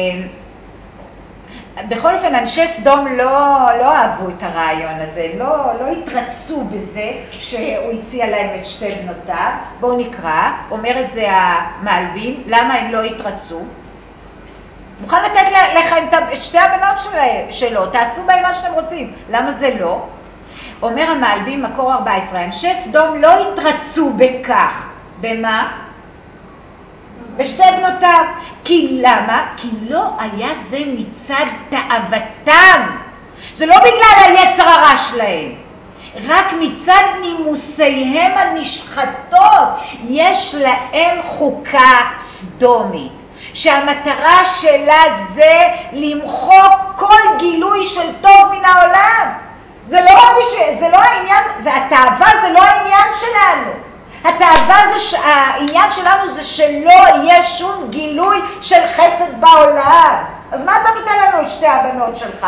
בכל אופן, אנשי סדום לא, לא אהבו את הרעיון הזה, לא, לא התרצו בזה שהוא הציע להם את שתי בנותיו. בואו נקרא, אומר את זה המעלבים, למה הם לא התרצו? מוכן לתת לכם את שתי הבנות שלו, תעשו בהם מה שאתם רוצים. למה זה לא? אומר המעלבים, מקור ארבע עשרה, אנשי סדום לא התרצו בכך. במה? בשתי בנותיו. כי למה? כי לא היה זה מצד תאוותם. זה לא בגלל היצר הרע שלהם. רק מצד נימוסיהם הנשחטות יש להם חוקה סדומית. שהמטרה שלה זה למחוק כל גילוי של טוב מן העולם. זה לא רק בשביל, זה לא העניין, זה התאווה זה לא העניין שלנו. התאווה זה, העניין שלנו זה שלא יהיה שום גילוי של חסד בעולם. אז מה אתה נותן לנו את שתי הבנות שלך?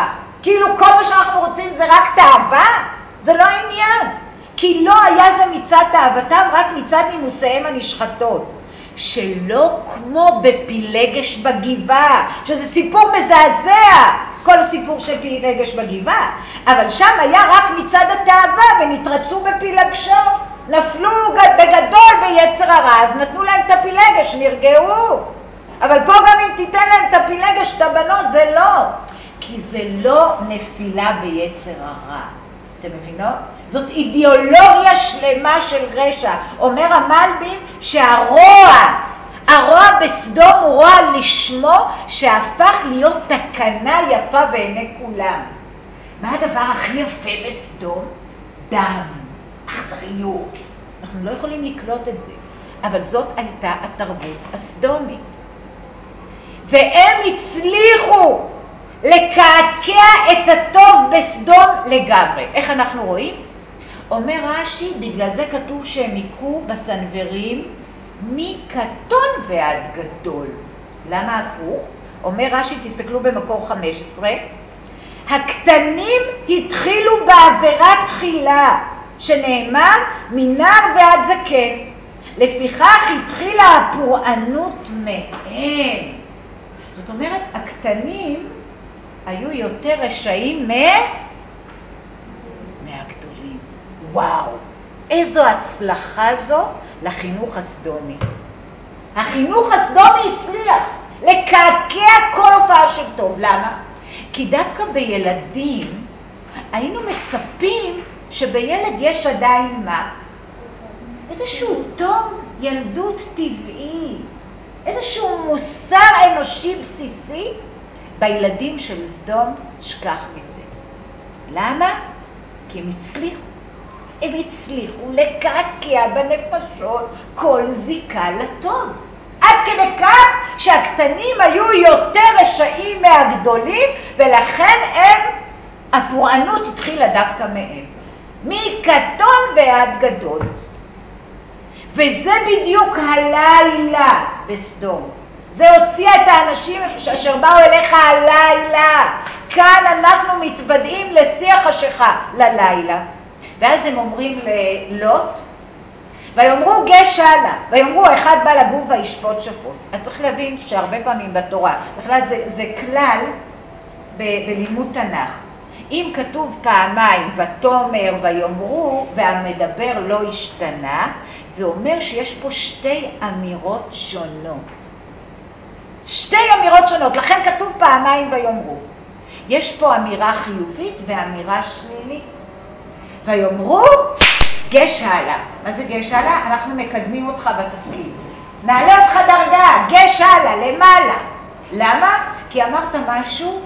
כאילו כל מה שאנחנו רוצים זה רק תאווה? זה לא העניין. כי לא היה זה מצד תאוותם, רק מצד נימוסיהם הנשחטות. שלא כמו בפילגש בגבעה, שזה סיפור מזעזע, כל הסיפור של פילגש בגבעה, אבל שם היה רק מצד התאווה ונתרצו בפילגשו, נפלו בגדול ביצר הרע, אז נתנו להם את הפילגש, נרגעו. אבל פה גם אם תיתן להם את הפילגש, את הבנות, זה לא. כי זה לא נפילה ביצר הרע. אתם מבינות? זאת אידיאולוגיה שלמה של רשע. אומר המלבים שהרוע, הרוע בסדום הוא רוע לשמו שהפך להיות תקנה יפה בעיני כולם. מה הדבר הכי יפה בסדום? דם, אכזריות. אנחנו לא יכולים לקלוט את זה, אבל זאת הייתה התרבות הסדומית. והם הצליחו לקעקע את הטוב בסדום לגמרי. איך אנחנו רואים? אומר רש"י, בגלל זה כתוב שהם היכו בסנוורים מקטון ועד גדול. למה הפוך? אומר רש"י, תסתכלו במקור חמש עשרה, הקטנים התחילו בעבירה תחילה, שנאמר מנער ועד זקן. לפיכך התחילה הפורענות מהם. זאת אומרת, הקטנים היו יותר רשעים מה... מהגדולים. וואו, איזו הצלחה זאת לחינוך הסדומי. החינוך הסדומי הצליח לקעקע כל הופעה של טוב. למה? כי דווקא בילדים היינו מצפים שבילד יש עדיין מה? איזשהו טוב ילדות טבעי, איזשהו מוסר אנושי בסיסי. בילדים של סדום שכח מזה. למה? כי הם הצליחו. הם הצליחו לקעקע בנפשות כל זיקה לטוב. עד כדי כך שהקטנים היו יותר רשעים מהגדולים, ולכן הם, הפורענות התחילה דווקא מהם. מקטון ועד גדול. וזה בדיוק הלילה בסדום. זה הוציע את האנשים אשר באו אליך הלילה. כאן אנחנו מתוודעים לשיא החשיכה, ללילה. ואז הם אומרים ללוט, ויאמרו גש הלאה, ויאמרו אחד בא לגור וישפוט שפוט. אז צריך להבין שהרבה פעמים בתורה, בכלל זה, זה כלל ב, בלימוד תנ"ך. אם כתוב פעמיים ותאמר ויאמרו והמדבר לא השתנה, זה אומר שיש פה שתי אמירות שונות. שתי אמירות שונות, לכן כתוב פעמיים ויאמרו. יש פה אמירה חיובית ואמירה שלילית. ויאמרו גש הלאה. מה זה גש הלאה? אנחנו מקדמים אותך בתפקיד. נעלה אותך דרגה, גש הלאה, למעלה. למה? כי אמרת משהו.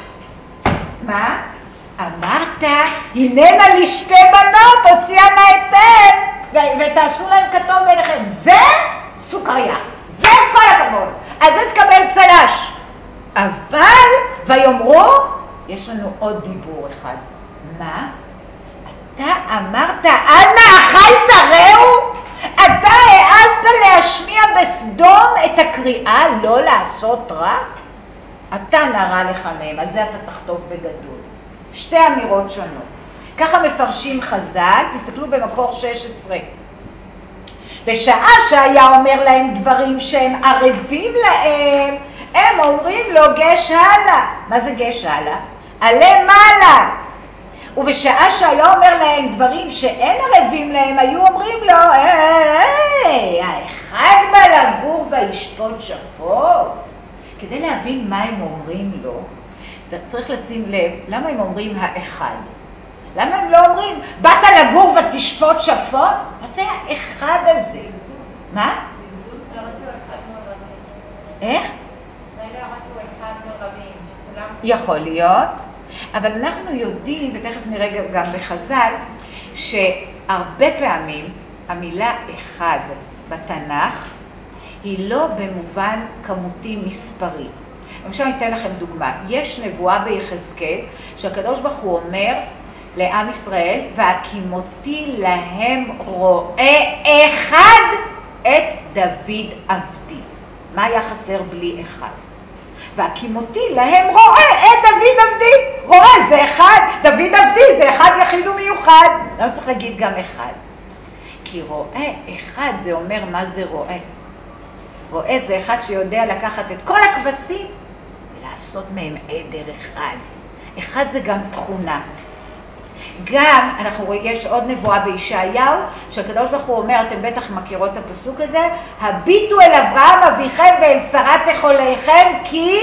מה? אמרת, הננה לי שתי בנות, הוציאה מהיתן, ותעשו להם כתום ביניכם. זה סוכריה. זה כל הכבוד. אז זה תקבל צלש. אבל, ויאמרו, יש לנו עוד דיבור אחד. מה? אתה אמרת, אל נאכל תראו? אתה העזת להשמיע בסדום את הקריאה לא לעשות רע? אתה נראה לך מהם, על זה אתה תחטוף בגדול. שתי אמירות שונות. ככה מפרשים חז"ל, תסתכלו במקור שש עשרה. בשעה שהיה אומר להם דברים שהם ערבים להם, הם אומרים לו גש הלאה. מה זה גש הלאה? עלה מעלה. ובשעה שהיה אומר להם דברים שאין ערבים להם, היו אומרים לו, היי, האחד בא לגור וישפוט שפוט. כדי להבין מה הם אומרים לו, צריך לשים לב, למה הם אומרים האחד? למה הם לא אומרים, באת לגור ותשפוט שפוט? מה זה האחד הזה? מה? איך? יכול להיות, אבל אנחנו יודעים, ותכף נראה גם בחז"ל, שהרבה פעמים המילה אחד בתנ"ך היא לא במובן כמותי מספרי. למשל, אני אתן לכם דוגמה. יש נבואה ביחזקאל שהקדוש ברוך הוא אומר לעם ישראל, והקימותי להם רואה אחד את דוד עבדי. מה היה חסר בלי אחד? והקימותי להם רואה את דוד עבדי. רואה זה אחד, דוד עבדי זה אחד יחיד ומיוחד. לא צריך להגיד גם אחד. כי רואה אחד זה אומר מה זה רואה. רואה זה אחד שיודע לקחת את כל הכבשים ולעשות מהם עדר אחד. אחד זה גם תכונה. גם, אנחנו רואים, יש עוד נבואה בישעיהו, שהקדוש ברוך הוא אומר, אתם בטח מכירות את הפסוק הזה, הביטו אל אברהם אביכם ואל שרת אחוליכם, כי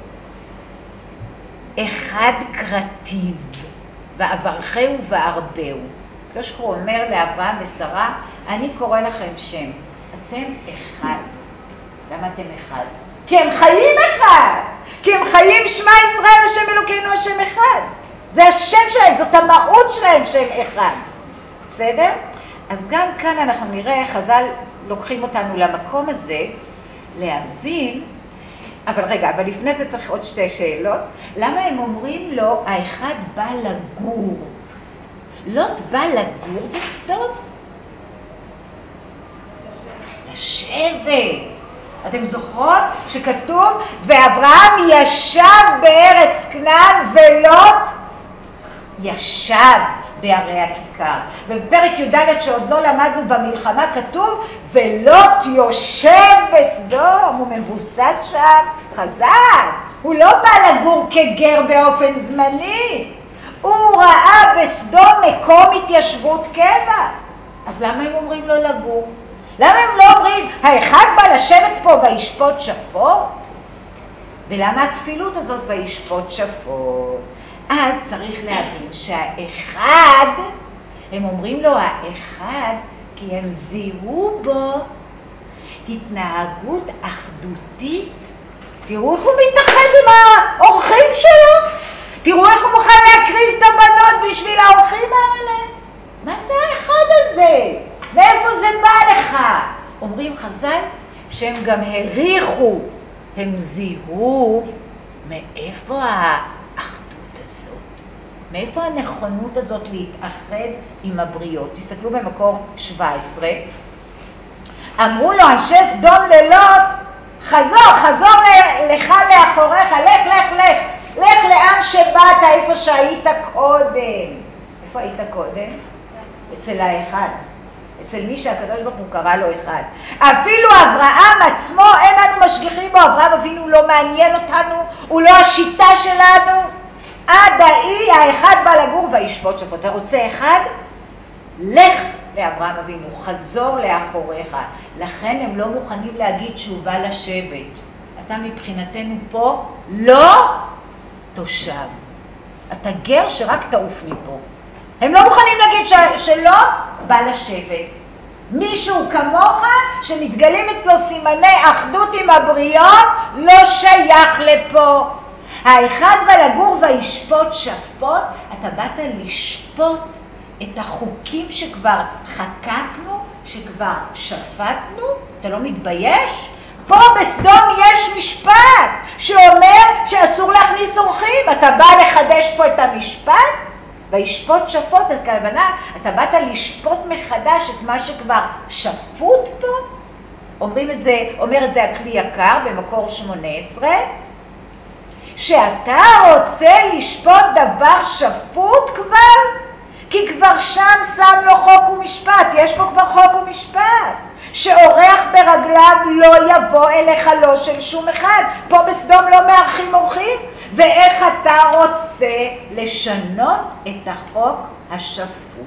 אחד קרטיב, ואברכהו וארבהו. הקדוש ברוך הוא אומר לאברהם ושרה, אני קורא לכם שם, אתם אחד. למה אתם אחד? כי הם חיים אחד, כי הם חיים שמע ישראל השם אלוקינו השם אחד. זה השם שלהם, זאת המהות שלהם שהם אחד. בסדר? אז גם כאן אנחנו נראה, חז"ל לוקחים אותנו למקום הזה, להבין, אבל רגע, אבל לפני זה צריך עוד שתי שאלות. למה הם אומרים לו, האחד בא לגור? לוט בא לגור בסדום? לשבת. אתם זוכרות שכתוב, ואברהם ישב בארץ כנען ולוט ישב בערי הכיכר. ובפרק י"ד שעוד לא למדנו במלחמה כתוב, ולוט יושב בסדום, הוא מבוסס שם, חזק. הוא לא בא לגור כגר באופן זמני. הוא ראה בסדום מקום התיישבות קבע. אז למה הם אומרים לו לגור? למה הם לא אומרים, האחד בא לשבת פה וישפוט שפוט? ולמה הכפילות הזאת וישפוט שפוט? אז צריך להבין שהאחד, הם אומרים לו האחד, כי הם זיהו בו התנהגות אחדותית. תראו איך הוא מתאחד עם האורחים שלו. תראו איך הוא מוכן להקריב את הבנות בשביל האורחים האלה. מה זה האחד הזה? מאיפה זה בא לך? אומרים חז"ל שהם גם הריחו, הם זיהו מאיפה האחדות הזאת, מאיפה הנכונות הזאת להתאחד עם הבריות. תסתכלו במקור שבע עשרה. אמרו לו אנשי סדום ללוט, חזור, חזור לך לאחוריך, לך, לך, לך, לך לאן שבאת, איפה שהיית קודם. איפה היית קודם? אצל האחד. אצל מי שהקדוש ברוך הוא קרא לו אחד. אפילו אברהם עצמו, אין לנו משגיחים בו, אברהם אבינו לא מעניין אותנו, הוא לא השיטה שלנו. עד האי, האחד בא לגור וישפוט שפוט. אתה רוצה אחד? לך לאברהם אבינו, חזור לאחוריך. לכן הם לא מוכנים להגיד שהוא בא לשבת. אתה מבחינתנו פה לא תושב. אתה גר שרק תעוף מפה. הם לא מוכנים להגיד ש- שלא בא לשבת. מישהו כמוך שמתגלים אצלו סימני אחדות עם הבריות לא שייך לפה. האחד בא לגור וישפוט שפוט, אתה באת לשפוט את החוקים שכבר חקקנו, שכבר שפטנו, אתה לא מתבייש? פה בסדום יש משפט שאומר שאסור להכניס אורחים, אתה בא לחדש פה את המשפט? וישפוט שפוט, הכוונה, אתה באת לשפוט מחדש את מה שכבר שפוט פה? אומרים את זה, אומר את זה הכלי יקר במקור שמונה עשרה, שאתה רוצה לשפוט דבר שפוט כבר? כי כבר שם שם לו חוק ומשפט, יש פה כבר חוק ומשפט, שאורח ברגליו לא יבוא אליך לא של שום אחד. פה בסדום לא מארחים אורחים, ואיך אתה רוצה לשנות את החוק השפוט?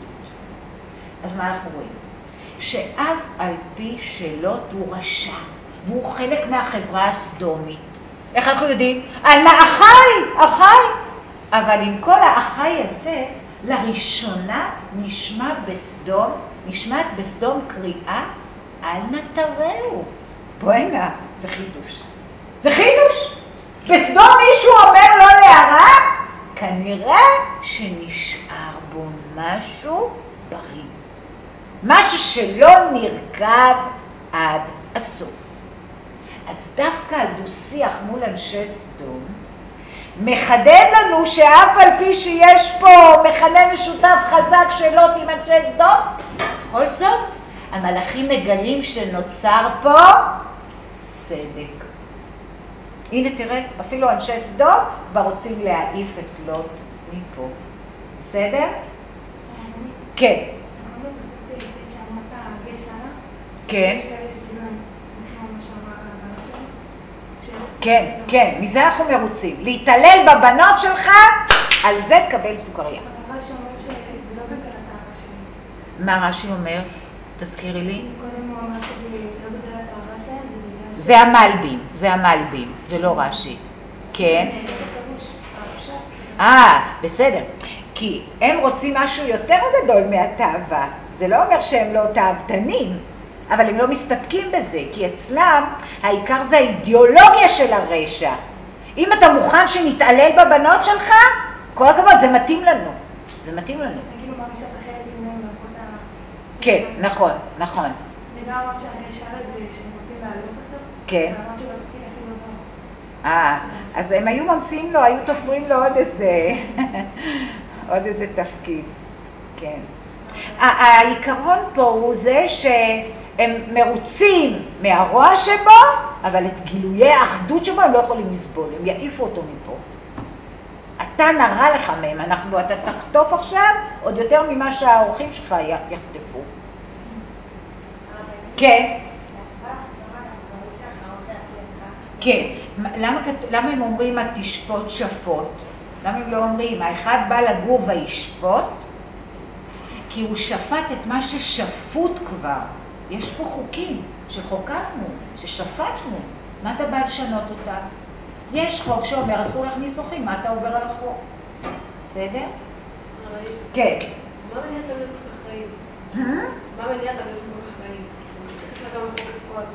אז מה אנחנו רואים? שאף על פי שלוט הוא רשע, והוא חלק מהחברה הסדומית, איך אנחנו יודעים? על מה אחי, אחי. אבל עם כל האחי הזה, לראשונה נשמע בסדום, נשמעת בסדום קריאה, אל נטרהו. בואי, זה חידוש. זה חידוש. בסדום מישהו אומר לא להרע, כנראה שנשאר בו משהו בריא. משהו שלא נרכב עד הסוף. אז דווקא הדו-שיח מול אנשי סדום מחדד לנו שאף על פי שיש פה מכנה משותף חזק שלוט עם אנשי סדום, בכל זאת המלאכים מגלים שנוצר פה סדק. הנה תראה, אפילו אנשי סדום כבר רוצים להעיף את לוט מפה. בסדר? כן. כן. כן, כן, מזה אנחנו מרוצים. להתעלל בבנות שלך, על זה תקבל סוכריה. אבל רש"י אומר שזה לא בגלל התאווה שלי. מה רש"י אומר? תזכירי לי. קודם הוא אמר שזה לא בגלל התאווה שלהם, זה בגלל... זה המלבים, זה המלבים, זה לא רש"י. כן. זה לא בפירוש, הפשט. אה, בסדר. כי הם רוצים משהו יותר גדול מהתאווה. זה לא אומר שהם לא תאוותנים, אבל הם לא מסתפקים בזה, כי אצלם העיקר זה האידיאולוגיה של הרשע. אם אתה מוכן שנתעלל בבנות שלך, כל הכבוד, זה מתאים לנו. זה מתאים לנו. אני כאילו מרגישה את החלק ממנו לעבוד ה... כן, נכון, נכון. וגם אמרת שאני אשאל את זה, שהם רוצים להעלות אותו. כן. ואמרת שהוא תפקיד הכי גבוה. אה, אז הם היו ממציאים לו, היו תופרים לו עוד איזה, עוד איזה תפקיד. כן. העיקרון פה הוא זה שהם מרוצים מהרוע שבו, אבל את גילויי האחדות שבו הם לא יכולים לסבול, הם יעיפו אותו מפה. אתה נראה לך מהם, אנחנו, אתה תחטוף עכשיו עוד יותר ממה שהאורחים שלך יחטפו. כן. כן. למה, למה הם אומרים התשפוט שפוט? למה הם לא אומרים, האחד בא לגור וישפוט? כי הוא שפט את מה ששפוט כבר. יש פה חוקים שחוקקנו, ששפטנו. מה אתה בא לשנות אותה? יש חוק שאומר אסור להכניס אורחים, מה אתה עובר על החוק? בסדר? כן. מה מניע אתה להיות כל אחראי? מה מניע אתה להיות כל אחראי? איך אתה מבין את כל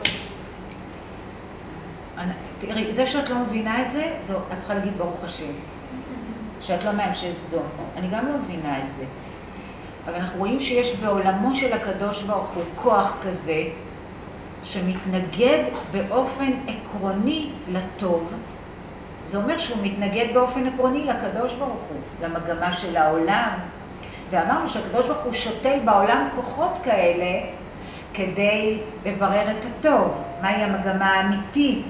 הטוב? תראי, זה שאת לא מבינה את זה, זו, את צריכה להגיד ברוך השם. שאת לא מאנשי סדום. אני גם לא מבינה את זה. אבל אנחנו רואים שיש בעולמו של הקדוש ברוך הוא כוח כזה, שמתנגד באופן עקרוני לטוב. זה אומר שהוא מתנגד באופן עקרוני לקדוש ברוך הוא, למגמה של העולם. ואמרנו שהקדוש ברוך הוא שותל בעולם כוחות כאלה, כדי לברר את הטוב. מהי המגמה האמיתית?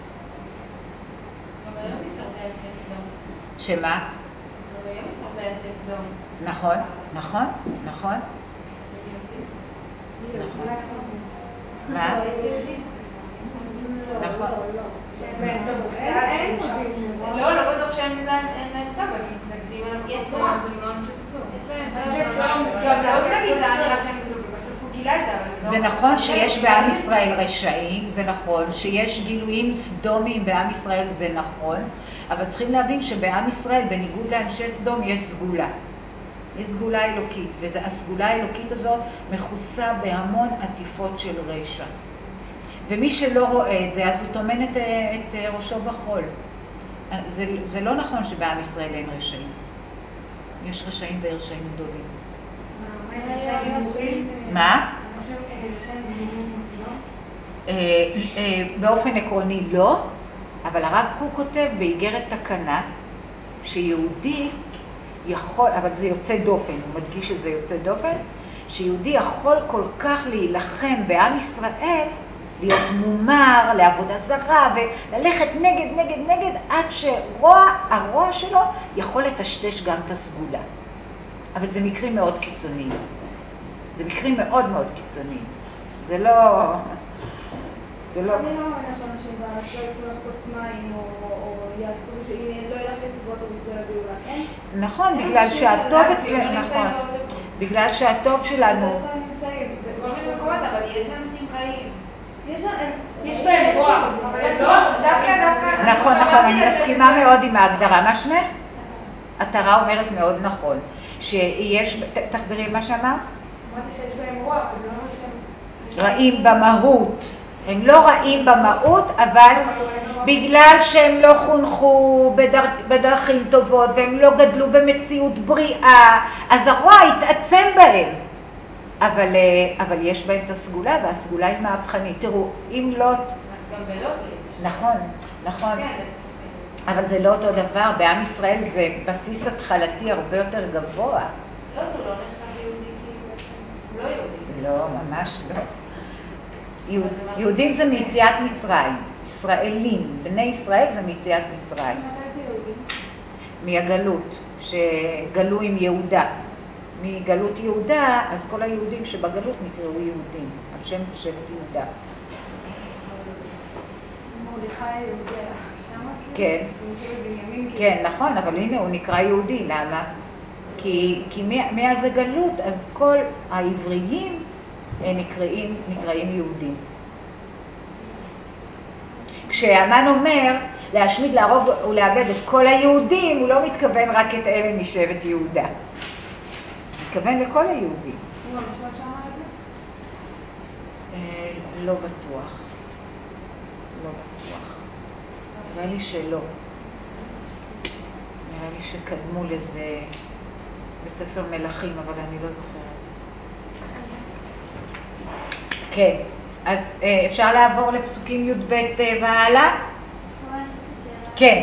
אבל היום יש הרבה אנשי סדום. שמה? אבל היום יש הרבה אנשי סדום. נכון, נכון, נכון. נכון. מה? נכון. לא, לא בטוח שאין להם טוב, הם מתנגדים אליו. יש תורה, זה לא אנשי סדום. אנשי סדום. גם לא תגיד לה, נראה שהם כתוב, בסוף הוא גילה את זה. זה נכון שיש בעם ישראל רשעים, זה נכון, שיש גילויים סדומיים בעם ישראל, זה נכון, אבל צריכים להבין שבעם ישראל, בניגוד לאנשי סדום, יש סגולה. יש סגולה אלוקית, והסגולה האלוקית הזאת מכוסה בהמון עטיפות של רשע. ומי שלא רואה את זה, אז הוא טומן את, את ראשו בחול. זה, זה לא נכון שבעם ישראל אין רשעים. יש רשעים ורשעים גדולים. מה? באופן עקרוני לא, אבל הרב קוק כותב באיגרת תקנה שיהודי יכול, אבל זה יוצא דופן, הוא מדגיש שזה יוצא דופן, שיהודי יכול כל כך להילחם בעם ישראל, להיות מומר, לעבודה זרה, וללכת נגד, נגד, נגד, עד שרוע, הרוע שלו יכול לטשטש גם את הסגולה. אבל זה מקרים מאוד קיצוניים. זה מקרים מאוד מאוד קיצוניים. זה לא... זה לא... אני לא מאמינה שאנשים בארץ לא יקנו לך כוס מים, או יעשו, שאם לא ילך כסף באוטובוס ולא יביאו לך, אין? נכון, בגלל שהטוב אצלנו, נכון. בגלל שהטוב שלנו... בכל מיני מקומות, אבל יש אנשים חיים. יש בהם רוע, אבל לא, דווקא, דווקא... נכון, נכון, אני מסכימה מאוד עם ההגדרה. מה שמך? התורה אומרת מאוד נכון. שיש... תחזרי מה שאמרת? אמרתי שיש בהם רוע, אבל זה לא מה שהם... רעים במהות. הם לא רעים במהות, אבל בגלל שהם לא חונכו בדרכ, בדרכים טובות, והם לא גדלו במציאות בריאה, אז הרוע התעצם בהם. אבל, אבל יש בהם את הסגולה, והסגולה היא מהפכנית. תראו, אם לא... אז גם בלוט יש. נכון, נכון. אבל זה לא אותו דבר. בעם ישראל זה בסיס התחלתי הרבה יותר גבוה. לא, הוא לא נחשב יהודי, הוא לא יהודי. לא, ממש לא. יהודים זה מיציאת מצרים. ישראלים, בני ישראל זה מיציאת מצרים. מתי זה יהודים? מהגלות, שגלו עם יהודה. מגלות יהודה, אז כל היהודים שבגלות נקראו יהודים, על שם שבט יהודה. מרדכי היהודי שמה? כן. כן, נכון, אבל הנה הוא נקרא יהודי, למה? כי, כי מאז הגלות, אז כל העבריים נקראים, נקראים יהודים. כשהמן אומר להשמיד, להרוג ולאבד את כל היהודים, הוא לא מתכוון רק את אלה משבט יהודה. הוא מתכוון לכל היהודים. הוא המשל שמה את זה? אה, לא בטוח. לא בטוח. נראה לי שלא. נראה לי שקדמו לזה בספר מלכים, אבל אני לא זוכרת. כן, אז אפשר לעבור לפסוקים י' ב' והלאה? כן.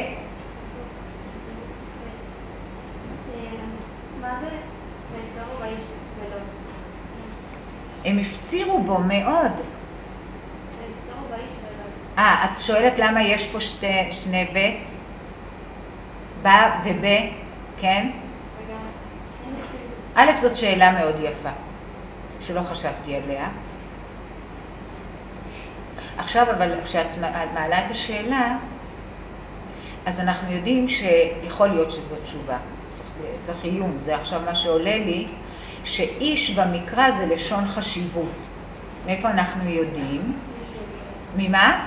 מה זה? והפצירו באיש ולא? הם הפצירו בו מאוד. והפצירו באיש ולא. אה, את שואלת למה יש פה שתי, שני ב'? ב' וב', כן? א', זאת שאלה מאוד יפה, שלא חשבתי עליה. עכשיו, אבל כשאת מעלה את השאלה, אז אנחנו יודעים שיכול להיות שזאת תשובה. צריך, צריך איום, זה עכשיו מה שעולה לי, שאיש במקרא זה לשון חשיבות. מאיפה אנחנו יודעים? ממה?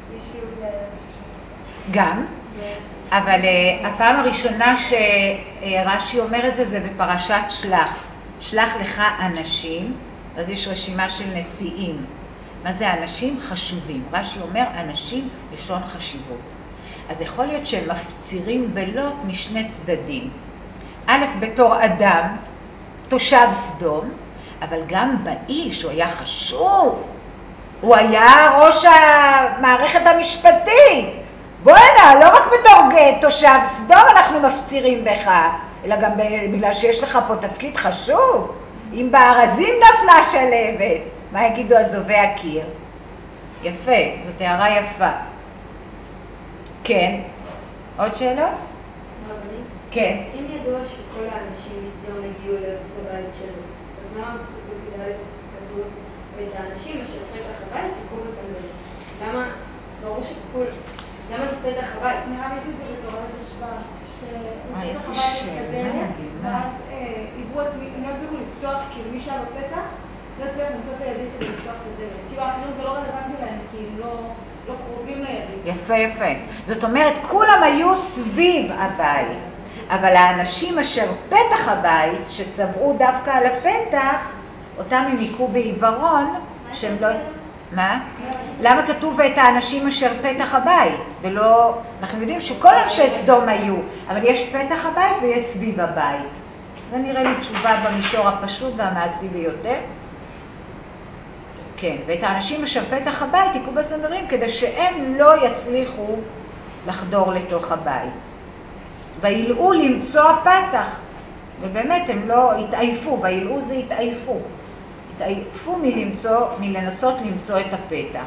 גם. אבל uh, הפעם הראשונה שרש"י אומר את זה, זה בפרשת שלח. שלח לך אנשים, אז יש רשימה של נשיאים. מה זה אנשים? חשובים. רש"י אומר אנשים לשון חשיבות. אז יכול להיות שהם מפצירים בלוט משני צדדים. א', בתור אדם, תושב סדום, אבל גם באיש, הוא היה חשוב. הוא היה ראש המערכת המשפטית. בוא הנה, לא רק בתור תושב סדום אנחנו מפצירים בך, אלא גם בגלל שיש לך פה תפקיד חשוב. אם בארזים נפלה שלבת, מה יגידו עזובי הקיר? יפה, זאת הערה יפה. כן. עוד שאלות? כן. אם ידוע שכל האנשים מסדום הגיעו לבית שלו, אז למה בפסוק י"א כתוב ואת האנשים אשר פתח הבית יקראו בסנהדרין? למה? ברור שכול... למה בפתח הבית? נראה לי שזה בתורת השבעה, איזה שבפתח הבית יש שאלה לדלת, מדהימה. ואז עברו את מי, הם לא הצליחו לפתוח, כאילו מי שהיה בפתח, לא הצליח למצוא את הידית כדי לפתוח את הדלת. כאילו האחרים זה לא רלוונטי להם, כי הם לא, לא קרובים לידית. יפה, יפה. זאת אומרת, כולם היו סביב הבית, אבל האנשים אשר פתח הבית, שצבעו דווקא על הפתח, אותם הם יקרו בעיוורון, שהם לא... מה? למה כתוב את האנשים אשר פתח הבית? ולא... אנחנו יודעים שכל אנשי סדום היו, אבל יש פתח הבית ויש סביב הבית. זה נראה לי תשובה במישור הפשוט והמעשי ביותר. כן, ואת האנשים אשר פתח הבית יקראו בסנהדרין כדי שהם לא יצליחו לחדור לתוך הבית. וילאו למצוא הפתח, ובאמת הם לא התעייפו, וילאו זה התעייפו. התעייפו מלמצוא, מלנסות למצוא את הפתח.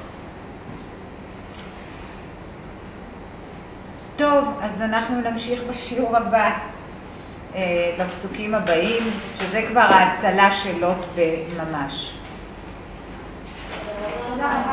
טוב, אז אנחנו נמשיך בשיעור הבא, בפסוקים הבאים, שזה כבר ההצלה של לוט בממש.